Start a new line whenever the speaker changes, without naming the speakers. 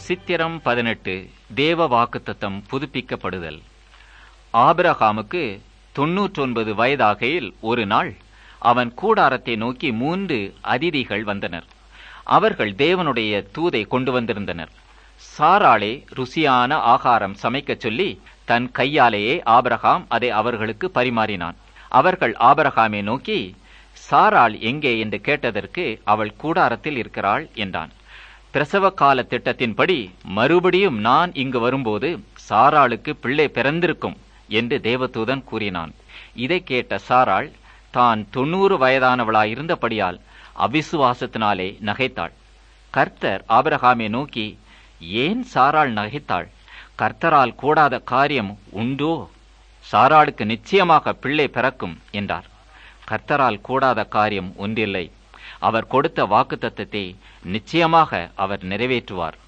சித்திரம் 18 தேவ வாக்குத்தத்தம் புதுப்பிக்கப்படுதல். ஆபிரகாமுக்கு 99 வயதாகையில் ஒரு நாள் அவன் கூடாரத்தை நோக்கி 3 அதிதிகள் வந்தனர். அவர்கள் தேவனுடைய தூதை கொண்டு வந்திருந்தனர். சாராளே ருசியான ஆகாரம் சமைக்கச் சொல்லி தன் கையாலேயே ஆபிரகாம் அதை அவர்களுக்கு பரிமாறினான். அவர்கள் ஆபிரகாமை நோக்கி, சாராள் எங்கே என்று கேட்டதற்கு, அவள் கூடாரத்தில் இருக்கிறாள் என்றான். பிரசவ கால திட்டத்தின்படி மறுபடியும் நான் இங்கு வரும்போது சாராளுக்கு பிள்ளை பிறந்திருக்கும் என்று தேவதூதன் கூறினான். இதை கேட்ட சாராள் தான் 90 வயதானவளாயிருந்தபடியால் அவிசுவாசத்தினாலே நகைத்தாள். கர்த்தர் ஆபிரகாமை நோக்கி, ஏன் சாராள் நகைத்தாள்? கர்த்தரால் கூடாத காரியம் உண்டோ? சாராளுக்கு நிச்சயமாக பிள்ளை பிறக்கும் என்றார். கர்த்தரால் கூடாத காரியம் ஒன்றில்லை. அவர் கொடுத்த வாக்குத்தத்தத்தை நிச்சயமாக அவர் நிறைவேற்றுவார்.